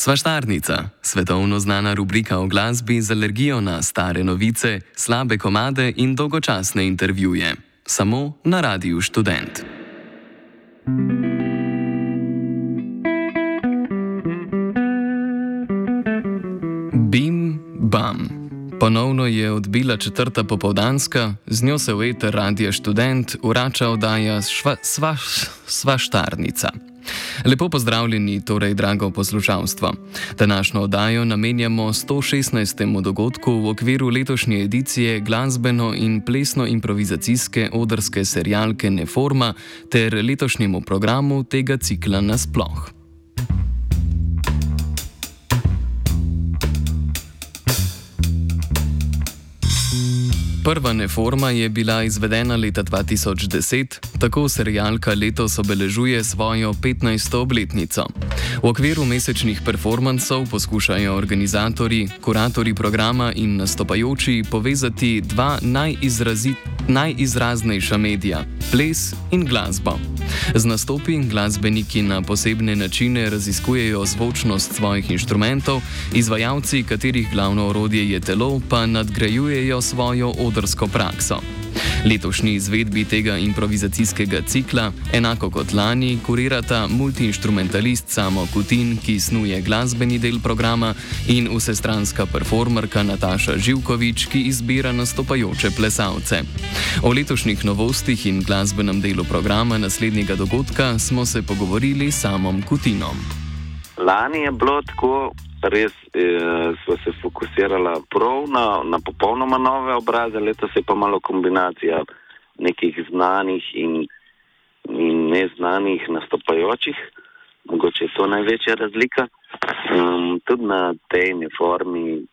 Svaštarnica, svetovno znana rubrika o glasbi z alergijo na stare novice, slabe komade in dolgočasne intervjuje. Samo na Radiu Študent. Bim, bam. Ponovno je odbila 4. popoldanska, z njo se v eter Radia Študent vrača oddaja Svaštarnica. Lepo pozdravljeni, torej drago poslušalstvo. Današnjo oddajo namenjamo 116. dogodku v okviru letošnje edicije glasbeno in plesno-improvizacijske odrske serialke Neforma ter letošnjemu programu tega cikla nasploh. Prva Neforma je bila izvedena leta 2010, tako serialka letos obeležuje svojo 15. obletnico. V okviru mesečnih performansov poskušajo organizatorji, kuratorji programa in nastopajoči povezati dva najizraznejša medija – ples in glasbo. Z nastopi glasbeniki na posebne načine raziskujejo zvočnost svojih inštrumentov, izvajalci, katerih glavno orodje je telo, pa nadgrajujejo svojo odrsko prakso. Letošnji izvedbi tega improvizacijskega cikla, enako kot lani, kurirata multiinštrumentalist Samo Kutin, ki snuje glasbeni del programa, in vsestranska performerka Nataša Živkovič, ki izbira nastopajoče plesalce. O letošnjih novostih in glasbenem delu programa naslednjega dogodka smo se pogovorili s Samom Kutinom. Lani je bilo tako, res smo se fokusirala prav na popolnoma nove obraze, letos je pa malo kombinacija nekih znanih in neznanih nastopajočih. Mogoče je to največja razlika. Tudi na tej Neformi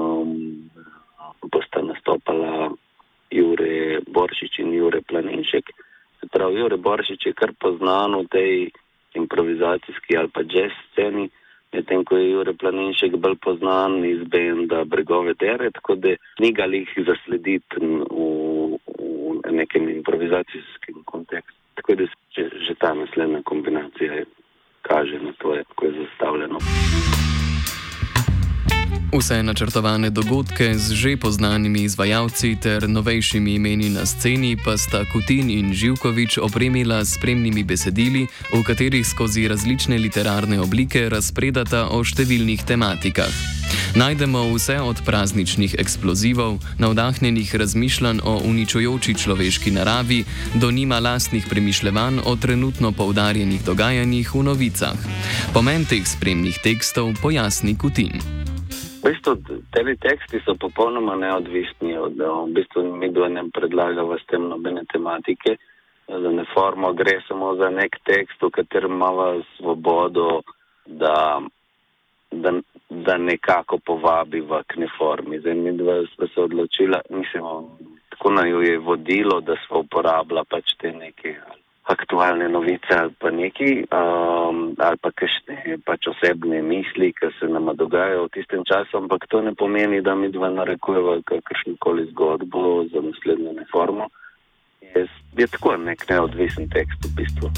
bosta nastopala Jure Boršič in Jure Planinšek. Se pravi, Jure Boršič je kar poznan v tej improvizacijski ali pa jazz sceni, medtem ko je Jure Planinšek bolj poznan iz benda Bregove Tere, tako da ni ga lih zaslediti v nekem improvizacijskem kontekstu. Tako da že ta naslednja kombinacija kaže na to, kako je zastavljeno. Vse načrtovane dogodke z že poznanimi izvajalci ter novejšimi imeni na sceni pa sta Kutin in Živkovič opremila s spremnimi besedili, v katerih skozi različne literarne oblike razpredata o številnih tematikah. Najdemo vse od prazničnih eksplozivov, navdahnjenih razmišljanj o uničujoči človeški naravi, do njima lastnih premišljevanj o trenutno poudarjenih dogajanjih v novicah. Pomen teh spremnih tekstov pojasni Kutin. V bistvu, tebi teksti so popolnoma neodvisni od, v bistvu mi ne predlagava s tem nobene tematike. Za Neformo gre samo za nek tekst, v katerem imava svobodo, da nekako povabi v Neformi. Zdaj mi dva sva se odločila, mislim, tako naju je vodilo, da sva uporabila pač te neke aktualne novice ali pa neki, ali pa kakšne pač osebne misli, ki se nama dogajajo v tistem času, ampak to ne pomeni, da mi dva narekujeva kakršnokoli zgodbo za naslednjo Neformo. Je tako nek neodvisen tekst v bistvu.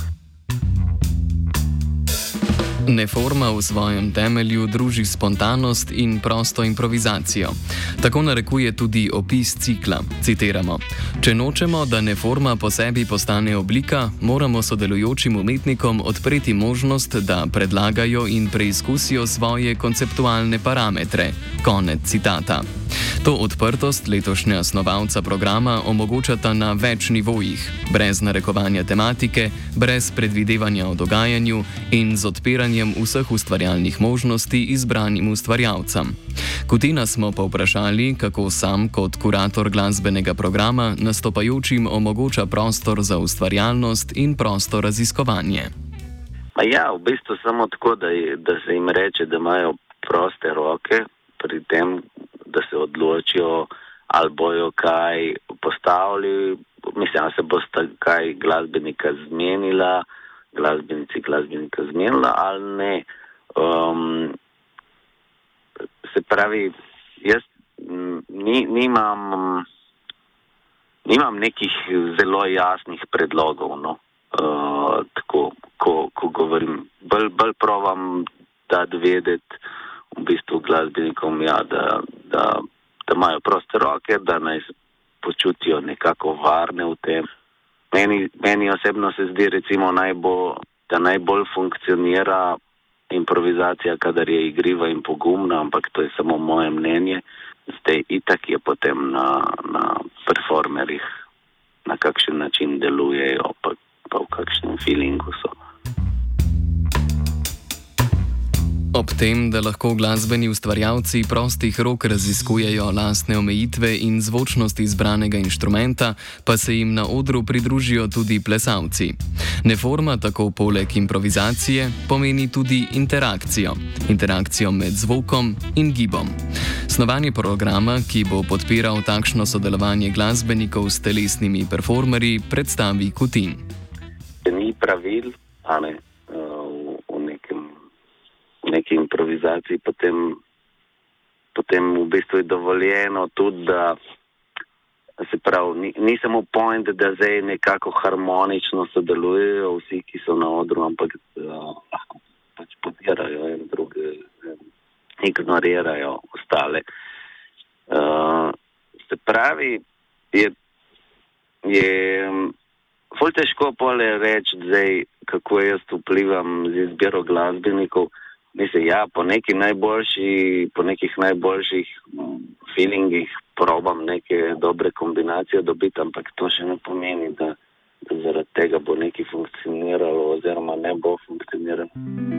Neforma v svojem temelju druži spontanost in prosto improvizacijo. Tako narekuje tudi opis cikla. Citiramo: "Če nočemo, da Neforma po sebi postane oblika, moramo sodelujočim umetnikom odpreti možnost, da predlagajo in preizkusijo svoje konceptualne parametre." Konec citata. To odprtost letošnja snovalca programa omogočata na več nivojih, brez narekovanja tematike, brez predvidevanja o dogajanju in z odpiranjem vseh ustvarjalnih možnosti izbranim ustvarjalcem. Kutina smo pa vprašali, kako sam kot kurator glasbenega programa nastopajočim omogoča prostor za ustvarjalnost in prosto raziskovanje. Ja, v bistvu samo tako, da se jim reče, da imajo proste roke pri tem, da se odločijo, ali bojo kaj postavili, mislim, ali se bosta kaj glasbenika zmenila, glasbenika zmenila ali ne. Se pravi, jaz nimam nekih zelo jasnih predlogov, no. Tako, ko govorim, bolj provam dati vedeti v bistvu glasbenikom, ja, da imajo proste roke, da naj se počutijo nekako varne v tem. Meni osebno se zdi recimo da najbolj funkcionira improvizacija, kadar je igriva in pogumna, ampak to je samo moje mnenje. Zdaj itak je potem na performerih, na kakšen način delujejo, pa v kakšnem feelingu so. Ob tem, da lahko glasbeni ustvarjalci prostih rok raziskujejo lastne omejitve in zvočnost izbranega inštrumenta, pa se jim na odru pridružijo tudi plesalci. Neforma tako poleg improvizacije pomeni tudi interakcijo. Interakcijo med zvokom in gibom. Snovanje programa, ki bo podpiral takšno sodelovanje glasbenikov s telesnimi performerji, predstavi Kutin. Ni pravil, v neki improvizaciji, potem v bistvu je dovoljeno tudi, da se pravi, ni samo point, da zdaj nekako harmonično sodelujejo vsi, ki so na odru, ampak lahko pač podirajo in druge ignorirajo ostale. Se pravi, je ful težko pole reči zdaj, kako jaz vplivam z izbiro glasbenikov. Mislim, ja, po nekih najboljših feelingih probam neke dobre kombinacije dobiti, ampak to še ne pomeni, da zaradi tega bo nekaj funkcioniralo oziroma ne bo funkcioniralo.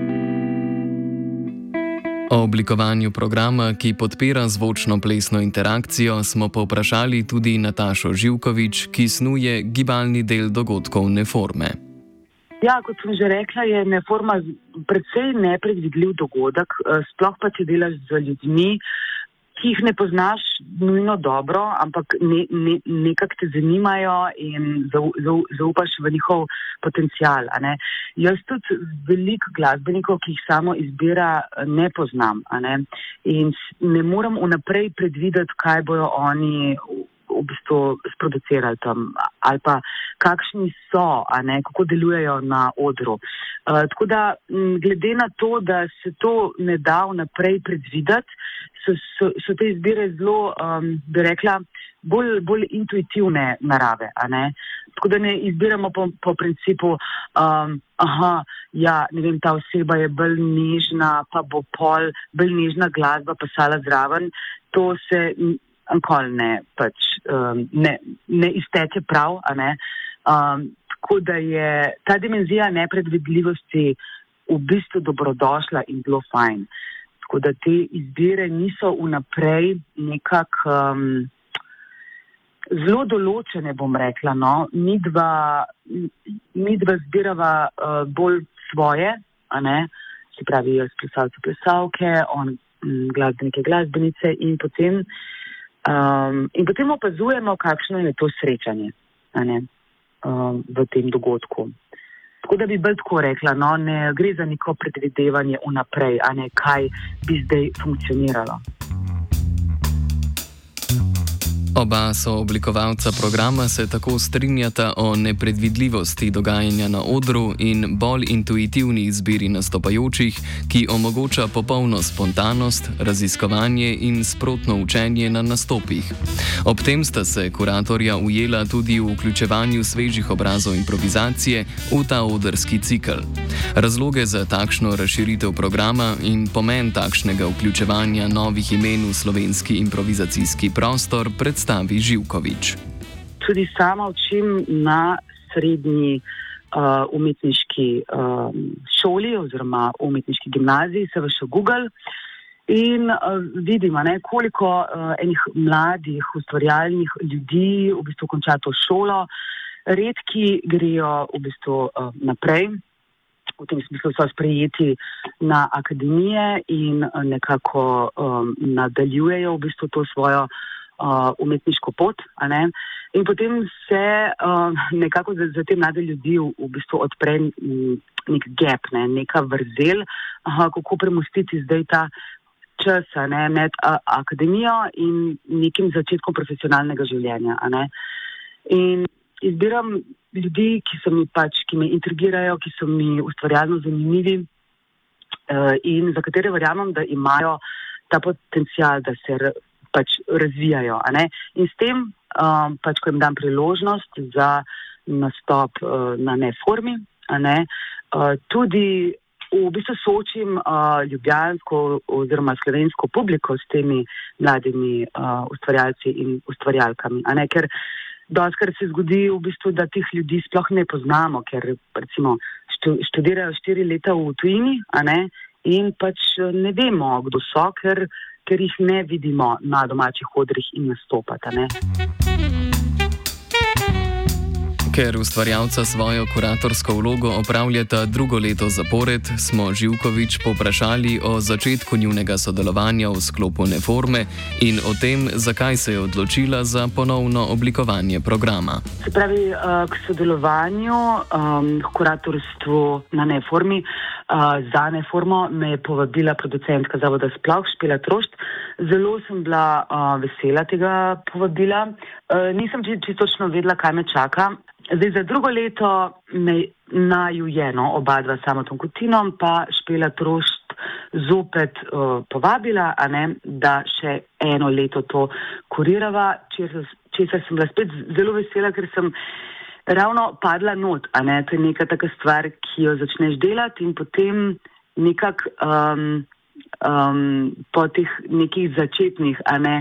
O oblikovanju programa, ki podpira zvočno-plesno interakcijo, smo povprašali tudi Natašo Živkovič, ki snuje gibalni del dogodkov Neforme. Ja, kot sem že rekla, je Neforma precej nepredvidljiv dogodek, sploh pa če delaš z ljudmi, ki jih ne poznaš nujno dobro, ampak nekako te zanimajo in zaupaš v njihov potencial. Jaz tudi veliko glasbenikov, ki jih samo izbira, ne poznam. In ne moram vnaprej predvideti, kaj bojo oni v bistvu sproducirali tam, ali pa kakšni so, kako delujejo na odru. Tako da, glede na to, da se to ne da vnaprej predvideti, so te izbire zelo, bi rekla, bolj intuitivne narave. Tako da ne izbiramo po principu, ne vem, ta oseba je bolj nežna, pa bo pol bolj nežna glasba pasala zraven. To se nikoli ne izteče prav. Tako da je ta dimenzija nepredvidljivosti v bistvu dobrodošla in zelo fajn. Tako da te izbire niso vnaprej nekako zelo določene, bom rekla. Midva zbirava bolj svoje, se pravi, jaz plesalke, on glasbenike, glasbenice in potem opazujemo, kakšno je to srečanje v tem dogodku. Tako da bi bolj tako rekla, ne gre za neko predvidevanje vnaprej, kaj bi zdaj funkcioniralo. Oba sooblikovalca programa se tako strinjata o nepredvidljivosti dogajanja na odru in bolj intuitivni izbiri nastopajočih, ki omogoča popolno spontanost, raziskovanje in sprotno učenje na nastopih. Ob tem sta se kuratorja ujela tudi v vključevanju svežih obrazov improvizacije v ta odrski cikel. Razloge za takšno razširitev programa in pomen takšnega vključevanja novih imen v slovenski improvizacijski prostor predstavi Živkovič. Tudi sama učim na srednji umetniški šoli oziroma umetniški gimnaziji, se še Google, in vidim, koliko enih mladih, ustvarjalnih ljudi v bistvu konča to šolo. Redki grejo v bistvu naprej, v tem smislu so sprejeti na akademije in nekako nadaljujejo v bistvu to svojo umetniško pot, in potem se nekako za te mlade ljudi v bistvu odpre nek gap, neka vrzel, kako premostiti zdaj ta čas med akademijo in nekim začetkom profesionalnega življenja. In izbiram ljudi, ki me intrigirajo, ki so mi ustvarjalno zanimivi, in za katere verjamem, da imajo ta potencial, da se pač razvijajo. A ne? In s tem, pač, ko jim dam priložnost za nastop na Neformi, a ne, tudi v bistvu soočim ljubljansko oziroma slovensko publiko s temi mladimi ustvarjalci in ustvarjalkami. A ne? Ker dostakrat se zgodi v bistvu, da tih ljudi sploh ne poznamo, ker recimo študirajo 4 leta v tujini, a ne, in pač ne vemo, kdo so, ker jih ne vidimo na domačih odrih in nastopata, ne. Ker ustvarjalca svojo kuratorsko vlogo opravljata drugo leto zapored, smo Živković povprašali o začetku njunega sodelovanja v sklopu Neforme in o tem, zakaj se je odločila za ponovno oblikovanje programa. Se pravi, k sodelovanju, k kuratorstvu na Neformi, za Neformo me je povabila producentka Zavoda Sploh, Špela Trošt. Zelo sem bila vesela tega povabila. Nisem čisto točno vedela, kaj me čaka. Zdaj, za drugo leto me naju je, oba dva s Samotom Kutinom, pa Špela Trošt zopet povabila, a ne, da še eno leto to kurirava, česar sem bila spet zelo vesela, ker sem ravno padla not, a ne, to je neka taka stvar, ki jo začneš delati in potem nekako po teh nekih začetnih, a ne,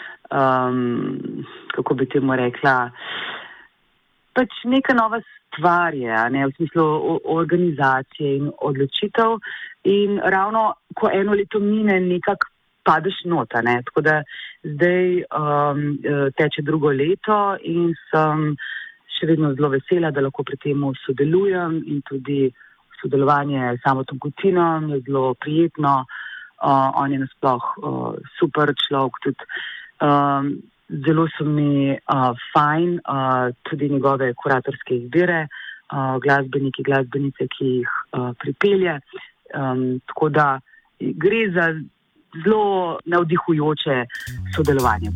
kako bi temu rekla, pač neka nova stvar je, a ne, v smislu organizacije in odločitev in ravno, ko eno leto mine, nekako padeš not, a ne, tako da zdaj teče drugo leto in sem še vedno zelo vesela, da lahko pri temu sodelujem in tudi sodelovanje s Samotom Kutinom je zelo prijetno, on je nasploh super človek, tudi zelo so mi fajn tudi njegove kuratorske izbire, glasbenice, ki jih pripelje. Tako da gre za zelo navdihujoče sodelovanje.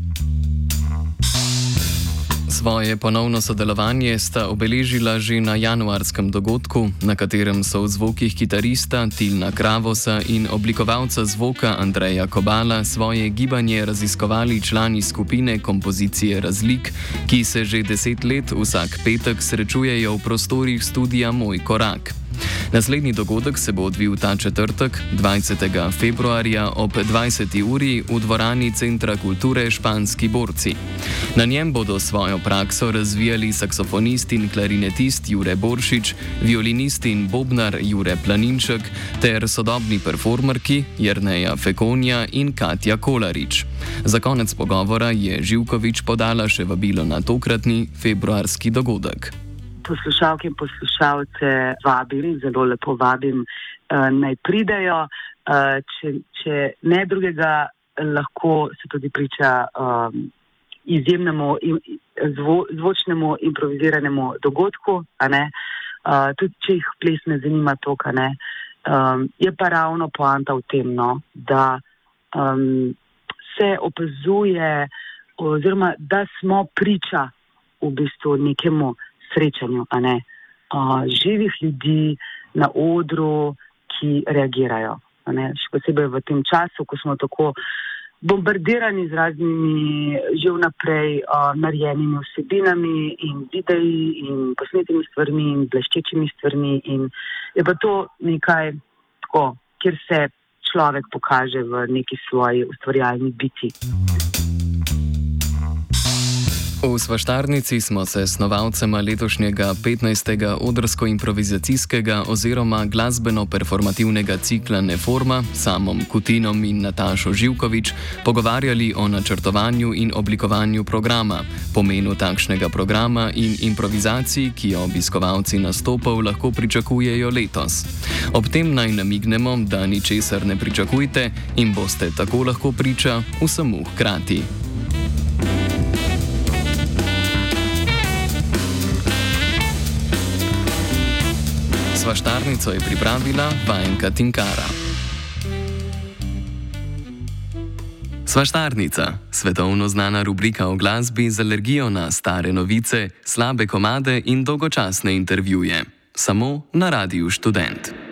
Svoje ponovno sodelovanje sta obeležila že na januarskem dogodku, na katerem so v zvokih kitarista Tilna Kravosa in oblikovalca zvoka Andreja Kobala svoje gibanje raziskovali člani skupine Kompozicije Razlik, ki se že 10 let vsak petek srečujejo v prostorih studia Moj korak. Naslednji dogodek se bo odvil ta četrtek, 20. februarja ob 20. uri v dvorani Centra kulture Španski borci. Na njem bodo svojo prakso razvijali saksofonist in klarinetist Jure Boršič, violinist in bobnar Jure Planinček ter sodobni performerki Jerneja Fekonja in Katja Kolarič. Za konec pogovora je Živković podala še vabilo na tokratni februarski dogodek. Poslušalke in poslušalce vabim, zelo lepo vabim, naj pridejo. Če ne drugega, lahko se tudi priča izjemnemu zvočnemu improviziranemu dogodku, a ne. Tudi če jih ples ne zanima toliko, a ne. Je pa ravno poanta v tem, da se opazuje oziroma da smo priča v bistvu nekemu srečanju, a ne, živih ljudi na odru, ki reagirajo, a ne, še posebej v tem času, ko smo tako bombardirani z raznimi že vnaprej narejenimi vsebinami in videi in posnetimi stvarmi in bleščečimi stvarmi in je pa to nekaj tako, kjer se človek pokaže v neki svoji ustvarjalni biti. V Svaštarnici smo se snovalcema letošnjega 15. odrsko-improvizacijskega oziroma glasbeno-performativnega cikla Neforma, Samom Kutinom in Natašo Živković, pogovarjali o načrtovanju in oblikovanju programa, pomenu takšnega programa in improvizaciji, ki jo obiskovalci nastopov lahko pričakujejo letos. Ob tem naj namignemo, da ničesar ne pričakujte in boste tako lahko priča vsemu hkrati. Svaštarnico je pripravila vajenka Tinkara. Svaštarnica, svetovno znana rubrika o glasbi z alergijo na stare novice, slabe komade in dolgočasne intervjuje. Samo na Radiu Študent.